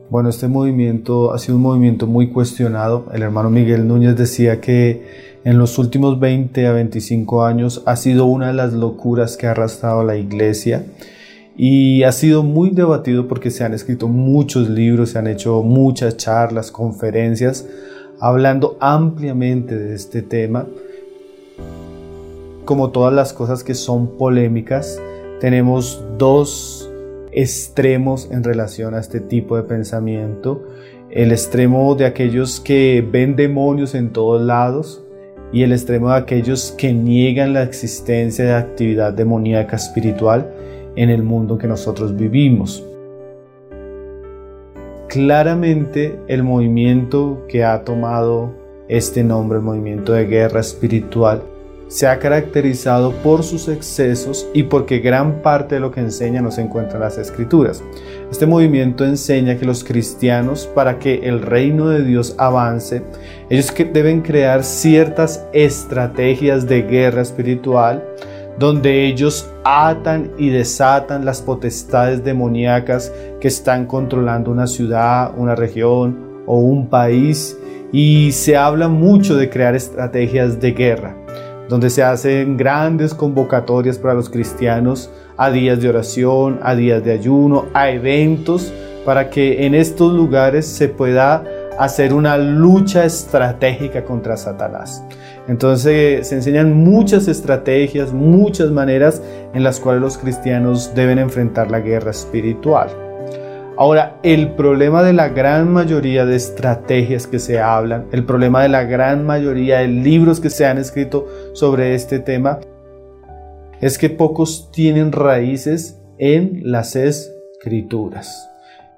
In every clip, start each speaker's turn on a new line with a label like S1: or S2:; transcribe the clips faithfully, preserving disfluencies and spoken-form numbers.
S1: Bueno, este movimiento ha sido un movimiento muy cuestionado. El hermano Miguel Núñez decía que en los últimos veinte a veinticinco años ha sido una de las locuras que ha arrastrado la iglesia y ha sido muy debatido porque se han escrito muchos libros, se han hecho muchas charlas, conferencias, hablando ampliamente de este tema. Como todas las cosas que son polémicas, tenemos dos extremos en relación a este tipo de pensamiento: el extremo de aquellos que ven demonios en todos lados y el extremo de aquellos que niegan la existencia de actividad demoníaca espiritual en el mundo en que nosotros vivimos. Claramente el movimiento que ha tomado este nombre, el movimiento de guerra espiritual, se ha caracterizado por sus excesos y porque gran parte de lo que enseña no se encuentra en las Escrituras. Este movimiento enseña que los cristianos, para que el reino de Dios avance, ellos que deben crear ciertas estrategias de guerra espiritual, donde ellos atan y desatan las potestades demoníacas que están controlando una ciudad, una región o un país, y se habla mucho de crear estrategias de guerra, donde se hacen grandes convocatorias para los cristianos a días de oración, a días de ayuno, a eventos, para que en estos lugares se pueda hacer una lucha estratégica contra Satanás. Entonces se enseñan muchas estrategias, muchas maneras en las cuales los cristianos deben enfrentar la guerra espiritual. Ahora, el problema de la gran mayoría de estrategias que se hablan, el problema de la gran mayoría de libros que se han escrito sobre este tema, es que pocos tienen raíces en las Escrituras.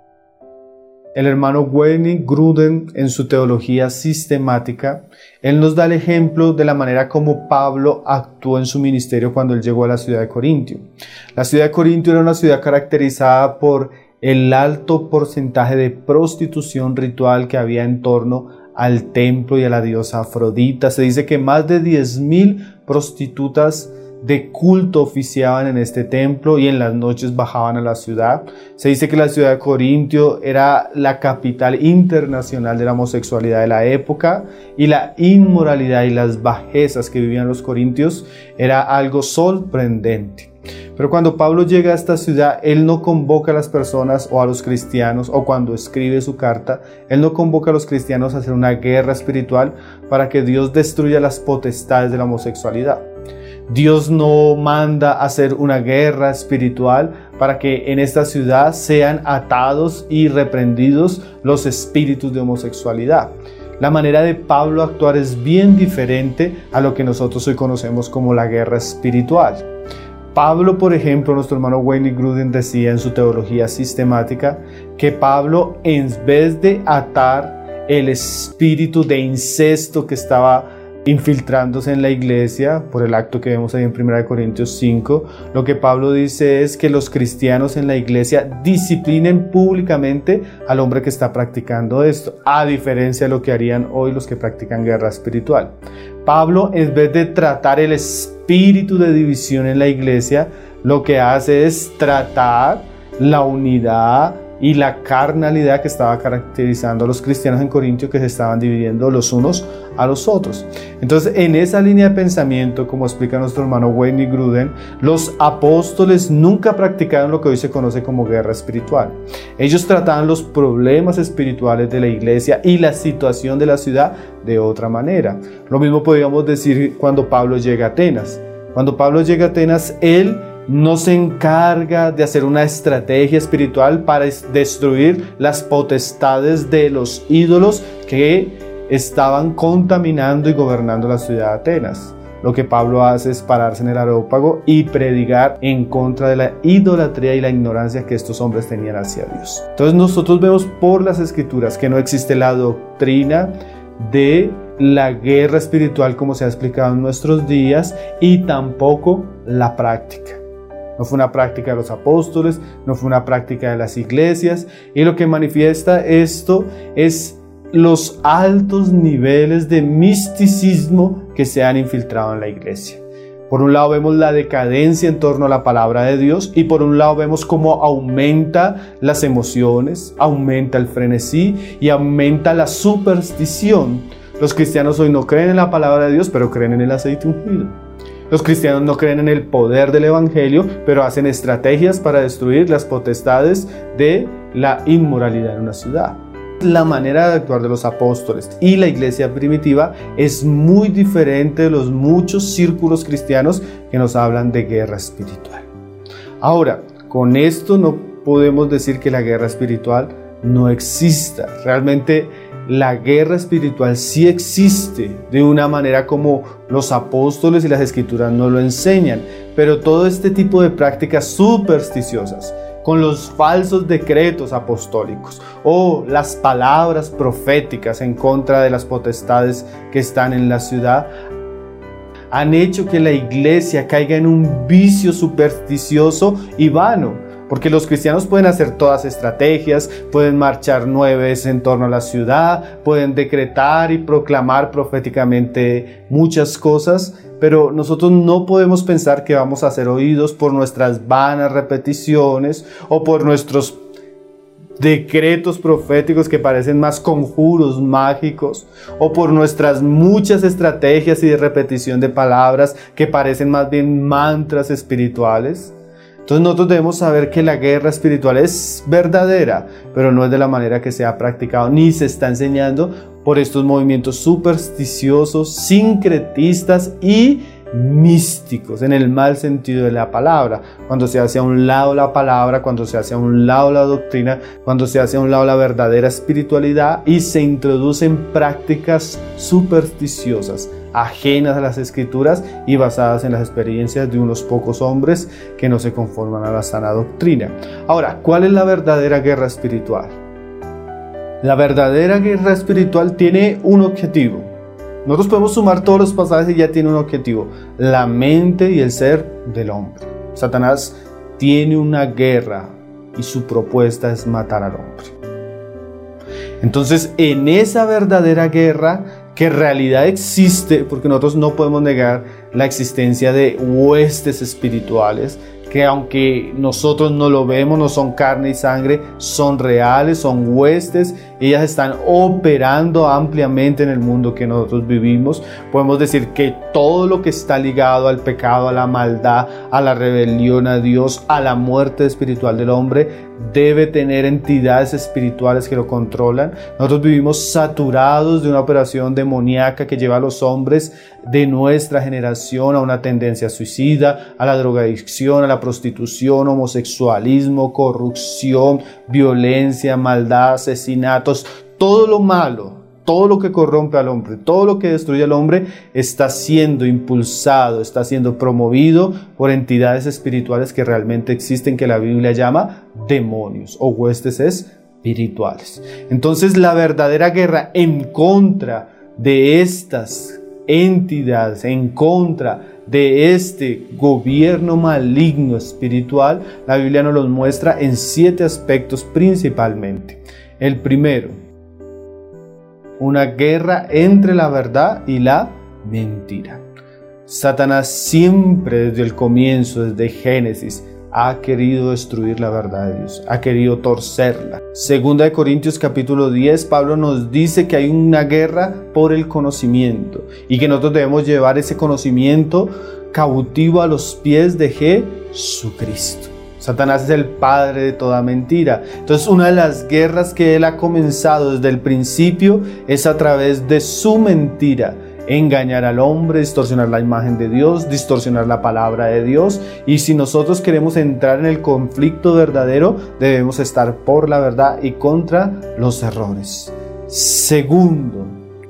S1: El hermano Wayne Grudem, en su teología sistemática, él nos da el ejemplo de la manera como Pablo actuó en su ministerio cuando él llegó a la ciudad de Corintio. La ciudad de Corintio era una ciudad caracterizada por el alto porcentaje de prostitución ritual que había en torno al templo y a la diosa Afrodita. Se dice que más de diez mil prostitutas de culto oficiaban en este templo y en las noches bajaban a la ciudad. Se dice que la ciudad de Corintio era la capital internacional de la homosexualidad de la época, y la inmoralidad y las bajezas que vivían los corintios era algo sorprendente. Pero cuando Pablo llega a esta ciudad, él no convoca a las personas o a los cristianos, o cuando escribe su carta, él no convoca a los cristianos a hacer una guerra espiritual para que Dios destruya las potestades de la homosexualidad. Dios no manda a hacer una guerra espiritual para que en esta ciudad sean atados y reprendidos los espíritus de homosexualidad. La manera de Pablo actuar es bien diferente a lo que nosotros hoy conocemos como la guerra espiritual. Pablo, por ejemplo, nuestro hermano Wayne Grudem decía en su teología sistemática que Pablo, en vez de atar el espíritu de incesto que estaba infiltrándose en la iglesia por el acto que vemos ahí en primera de Corintios cinco, lo que Pablo dice es que los cristianos en la iglesia disciplinen públicamente al hombre que está practicando esto, a diferencia de lo que harían hoy los que practican guerra espiritual. Pablo, en vez de tratar el espíritu de división en la iglesia, lo que hace es tratar la unidad y la carnalidad que estaba caracterizando a los cristianos en Corintio, que se estaban dividiendo los unos a los otros. Entonces, en esa línea de pensamiento, como explica nuestro hermano Wayne Grudem, los apóstoles nunca practicaron lo que hoy se conoce como guerra espiritual. Ellos trataban los problemas espirituales de la iglesia y la situación de la ciudad de otra manera. Lo mismo podríamos decir cuando Pablo llega a Atenas. Cuando Pablo llega a Atenas, él no se encarga de hacer una estrategia espiritual para destruir las potestades de los ídolos que estaban contaminando y gobernando la ciudad de Atenas. Lo que Pablo hace es pararse en el Areópago y predicar en contra de la idolatría y la ignorancia que estos hombres tenían hacia Dios. Entonces nosotros vemos por las Escrituras que no existe la doctrina de la guerra espiritual como se ha explicado en nuestros días, y tampoco la práctica. No fue una práctica de los apóstoles, no fue una práctica de las iglesias, y lo que manifiesta esto es los altos niveles de misticismo que se han infiltrado en la iglesia. Por un lado vemos la decadencia en torno a la palabra de Dios y por un lado vemos cómo aumenta las emociones, aumenta el frenesí y aumenta la superstición. Los cristianos hoy no creen en la palabra de Dios, pero creen en el aceite ungido. Los cristianos no creen en el poder del evangelio, pero hacen estrategias para destruir las potestades de la inmoralidad en una ciudad. La manera de actuar de los apóstoles y la iglesia primitiva es muy diferente de los muchos círculos cristianos que nos hablan de guerra espiritual. Ahora, con esto no podemos decir que la guerra espiritual no exista. Realmente la guerra espiritual sí existe de una manera como los apóstoles y las escrituras nos lo enseñan, pero todo este tipo de prácticas supersticiosas, con los falsos decretos apostólicos o las palabras proféticas en contra de las potestades que están en la ciudad, han hecho que la iglesia caiga en un vicio supersticioso y vano. Porque los cristianos pueden hacer todas estrategias, pueden marchar nueve veces en torno a la ciudad, pueden decretar y proclamar proféticamente muchas cosas, pero nosotros no podemos pensar que vamos a ser oídos por nuestras vanas repeticiones o por nuestros decretos proféticos que parecen más conjuros mágicos o por nuestras muchas estrategias y de repetición de palabras que parecen más bien mantras espirituales. Entonces nosotros debemos saber que la guerra espiritual es verdadera, pero no es de la manera que se ha practicado ni se está enseñando por estos movimientos supersticiosos, sincretistas y místicos, en el mal sentido de la palabra. Cuando se hace a un lado la palabra, cuando se hace a un lado la doctrina, cuando se hace a un lado la verdadera espiritualidad y se introducen prácticas supersticiosas, ajenas a las escrituras y basadas en las experiencias de unos pocos hombres que no se conforman a la sana doctrina. Ahora, ¿cuál es la verdadera guerra espiritual? La verdadera guerra espiritual tiene un objetivo. Nosotros podemos sumar todos los pasajes y ya tiene un objetivo: la mente y el ser del hombre. Satanás tiene una guerra y su propuesta es matar al hombre. Entonces, en esa verdadera guerra, que en realidad existe, porque nosotros no podemos negar la existencia de huestes espirituales, que aunque nosotros no lo vemos, no son carne y sangre, son reales, son huestes, ellas están operando ampliamente en el mundo que nosotros vivimos. Podemos decir que todo lo que está ligado al pecado, a la maldad, a la rebelión a Dios, a la muerte espiritual del hombre, debe tener entidades espirituales que lo controlan. Nosotros vivimos saturados de una operación demoníaca que lleva a los hombres de nuestra generación a una tendencia suicida, a la drogadicción, a la prostitución, homosexualismo, corrupción, violencia, maldad, asesinatos. Todo lo malo, todo lo que corrompe al hombre, todo lo que destruye al hombre está siendo impulsado, está siendo promovido por entidades espirituales que realmente existen, que la Biblia llama demonios o huestes espirituales. Entonces, la verdadera guerra en contra de estas entidades, en contra de este gobierno maligno espiritual, la Biblia nos los muestra en siete aspectos principalmente. El primero, una guerra entre la verdad y la mentira. Satanás siempre desde el comienzo, desde Génesis, ha querido destruir la verdad de Dios, ha querido torcerla. Segunda de Corintios capítulo diez, Pablo nos dice que hay una guerra por el conocimiento y que nosotros debemos llevar ese conocimiento cautivo a los pies de Jesucristo. Satanás es el padre de toda mentira. Entonces, una de las guerras que él ha comenzado desde el principio es a través de su mentira: engañar al hombre, distorsionar la imagen de Dios, distorsionar la palabra de Dios. Y si nosotros queremos entrar en el conflicto verdadero, debemos estar por la verdad y contra los errores. Segundo,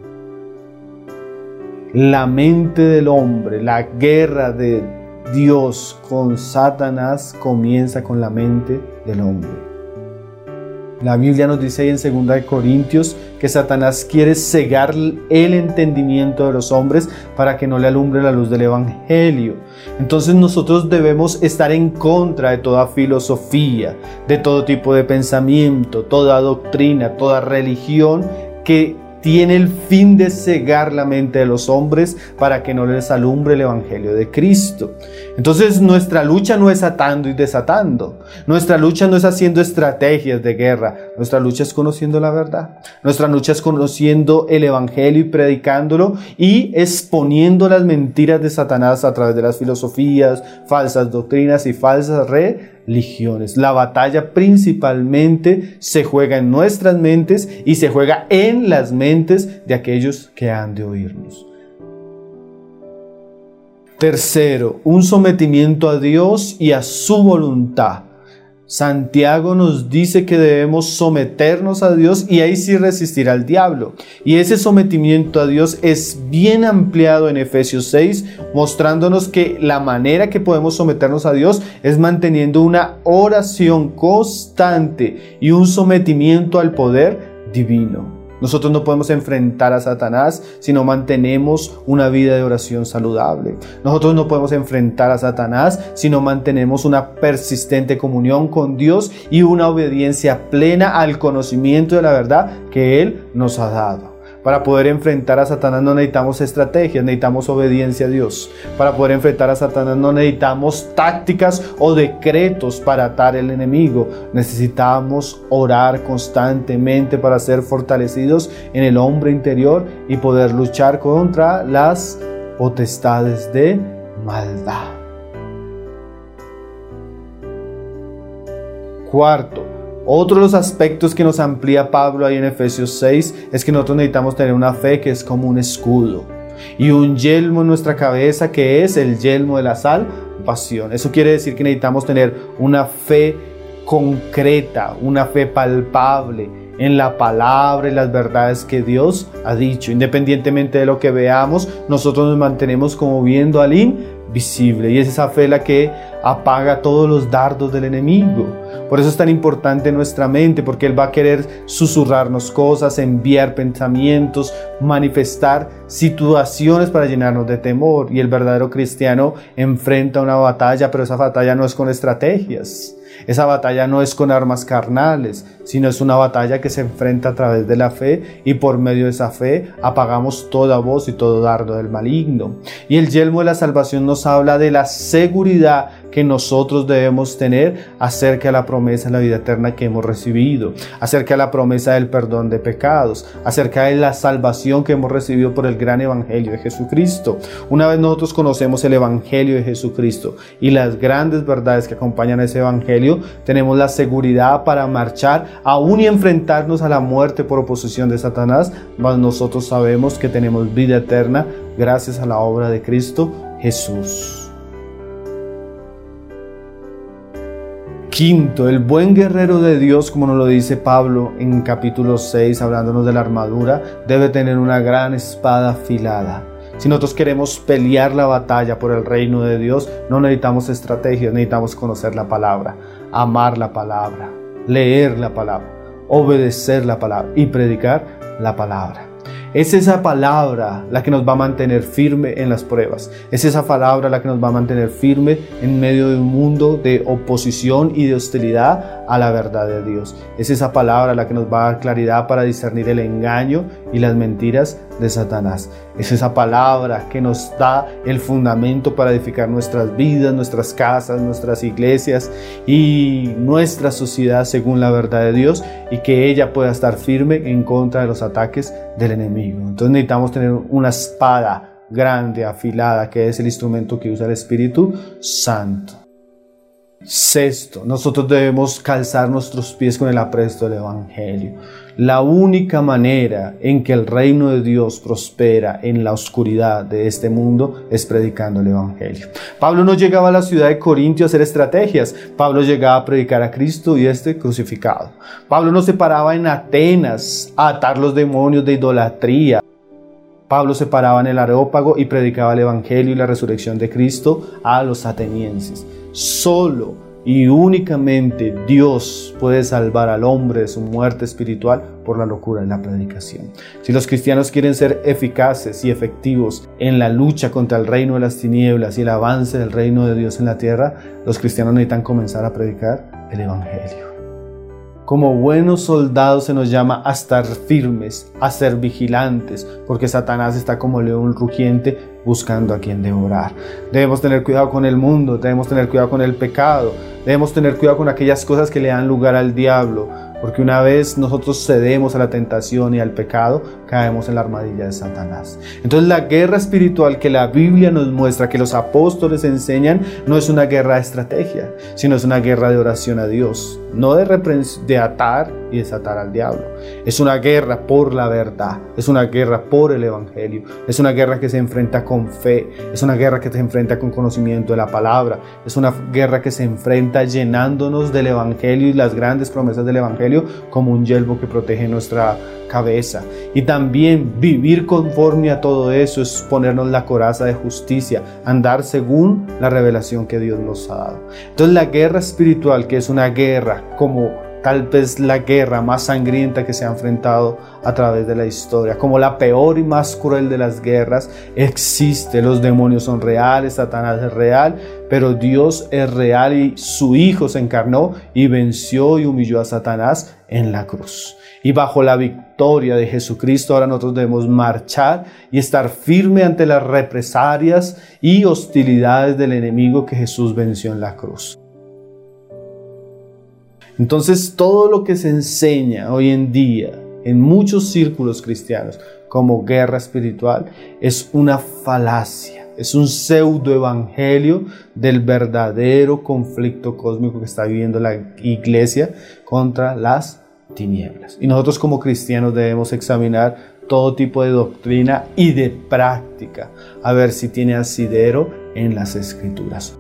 S1: la mente del hombre, la guerra de Dios con Satanás comienza con la mente del hombre. La Biblia nos dice ahí en segunda de Corintios que Satanás quiere cegar el entendimiento de los hombres para que no le alumbre la luz del Evangelio. Entonces nosotros debemos estar en contra de toda filosofía, de todo tipo de pensamiento, toda doctrina, toda religión que tiene el fin de cegar la mente de los hombres para que no les alumbre el evangelio de Cristo. Entonces nuestra lucha no es atando y desatando. Nuestra lucha no es haciendo estrategias de guerra. Nuestra lucha es conociendo la verdad. Nuestra lucha es conociendo el evangelio y predicándolo y exponiendo las mentiras de Satanás a través de las filosofías, falsas doctrinas y falsas religiones. La batalla principalmente se juega en nuestras mentes y se juega en las mentes de aquellos que han de oírnos. Tercero, un sometimiento a Dios y a su voluntad. Santiago nos dice que debemos someternos a Dios y ahí sí resistir al diablo. Y ese sometimiento a Dios es bien ampliado en Efesios seis, mostrándonos que la manera que podemos someternos a Dios es manteniendo una oración constante y un sometimiento al poder divino. Nosotros no podemos enfrentar a Satanás si no mantenemos una vida de oración saludable. Nosotros no podemos enfrentar a Satanás si no mantenemos una persistente comunión con Dios y una obediencia plena al conocimiento de la verdad que Él nos ha dado. Para poder enfrentar a Satanás no necesitamos estrategias, necesitamos obediencia a Dios. Para poder enfrentar a Satanás no necesitamos tácticas o decretos para atar al enemigo. Necesitamos orar constantemente para ser fortalecidos en el hombre interior y poder luchar contra las potestades de maldad. Cuarto, otro de los aspectos que nos amplía Pablo ahí en Efesios seis es que nosotros necesitamos tener una fe que es como un escudo y un yelmo en nuestra cabeza que es el yelmo de la salvación. Eso quiere decir que necesitamos tener una fe concreta, una fe palpable en la palabra y las verdades que Dios ha dicho. Independientemente de lo que veamos, nosotros nos mantenemos como viendo al invisible y es esa fe la que apaga todos los dardos del enemigo. Por eso es tan importante nuestra mente, porque Él va a querer susurrarnos cosas, enviar pensamientos, manifestar situaciones para llenarnos de temor. Y el verdadero cristiano enfrenta una batalla, pero esa batalla no es con estrategias. Esa batalla no es con armas carnales, sino es una batalla que se enfrenta a través de la fe y por medio de esa fe apagamos toda voz y todo dardo del maligno. Y el yelmo de la salvación nos habla de la seguridad que nosotros debemos tener acerca de la promesa de la vida eterna que hemos recibido, acerca de la promesa del perdón de pecados, acerca de la salvación que hemos recibido por el gran evangelio de Jesucristo. Una vez nosotros conocemos el evangelio de Jesucristo y las grandes verdades que acompañan a ese evangelio, tenemos la seguridad para marchar aún y enfrentarnos a la muerte por oposición de Satanás, mas nosotros sabemos que tenemos vida eterna gracias a la obra de Cristo Jesús. Quinto, el buen guerrero de Dios, como nos lo dice Pablo en capítulo seis, hablándonos de la armadura, debe tener una gran espada afilada. Si nosotros queremos pelear la batalla por el reino de Dios, no necesitamos estrategias, necesitamos conocer la palabra, amar la palabra, leer la palabra, obedecer la palabra y predicar la palabra. Es esa palabra la que nos va a mantener firme en las pruebas. Es esa palabra la que nos va a mantener firme en medio de un mundo de oposición y de hostilidad a la verdad de Dios. Es esa palabra la que nos va a dar claridad para discernir el engaño y las mentiras de Satanás. Es esa palabra que nos da el fundamento para edificar nuestras vidas, nuestras casas, nuestras iglesias y nuestra sociedad según la verdad de Dios, y que ella pueda estar firme en contra de los ataques del enemigo. Entonces necesitamos tener una espada grande, afilada, que es el instrumento que usa el Espíritu Santo. Sexto, nosotros debemos calzar nuestros pies con el apresto del Evangelio. La única manera en que el reino de Dios prospera en la oscuridad de este mundo es predicando el Evangelio. Pablo no llegaba a la ciudad de Corintio a hacer estrategias. Pablo llegaba a predicar a Cristo y este crucificado. Pablo no se paraba en Atenas a atar los demonios de idolatría. Pablo se paraba en el Areópago y predicaba el Evangelio y la resurrección de Cristo a los atenienses. Solo y únicamente Dios puede salvar al hombre de su muerte espiritual por la locura de la predicación. Si los cristianos quieren ser eficaces y efectivos en la lucha contra el reino de las tinieblas y el avance del reino de Dios en la tierra, los cristianos necesitan comenzar a predicar el Evangelio. como buenos soldados se nos llama a estar firmes, a ser vigilantes, porque Satanás está como león rugiente buscando a quien devorar. Debemos tener cuidado con el mundo, debemos tener cuidado con el pecado, debemos tener cuidado con aquellas cosas que le dan lugar al diablo, porque una vez nosotros cedemos a la tentación y al pecado, caemos en la armadilla de Satanás. Entonces la guerra espiritual que la Biblia nos muestra, que los apóstoles enseñan, no es una guerra de estrategia, sino es una guerra de oración a Dios, no de, repren- de atar y desatar al diablo. Es una guerra por la verdad, es una guerra por el evangelio, es una guerra que se enfrenta con fe, es una guerra que se enfrenta con conocimiento de la palabra, es una guerra que se enfrenta llenándonos del evangelio y las grandes promesas del evangelio como un yelmo que protege nuestra cabeza. Y también vivir conforme a todo eso es ponernos la coraza de justicia, andar según la revelación que Dios nos ha dado. Entonces la guerra espiritual, que es una guerra como tal vez la guerra más sangrienta que se ha enfrentado a través de la historia, como la peor y más cruel de las guerras, existe. Los demonios son reales, Satanás es real, pero Dios es real y su Hijo se encarnó y venció y humilló a Satanás en la cruz. Y bajo la victoria de Jesucristo ahora nosotros debemos marchar y estar firme ante las represalias y hostilidades del enemigo que Jesús venció en la cruz. Entonces todo lo que se enseña hoy en día en muchos círculos cristianos como guerra espiritual es una falacia, es un pseudo evangelio del verdadero conflicto cósmico que está viviendo la iglesia contra las tinieblas. Y nosotros como cristianos debemos examinar todo tipo de doctrina y de práctica a ver si tiene asidero en las Escrituras.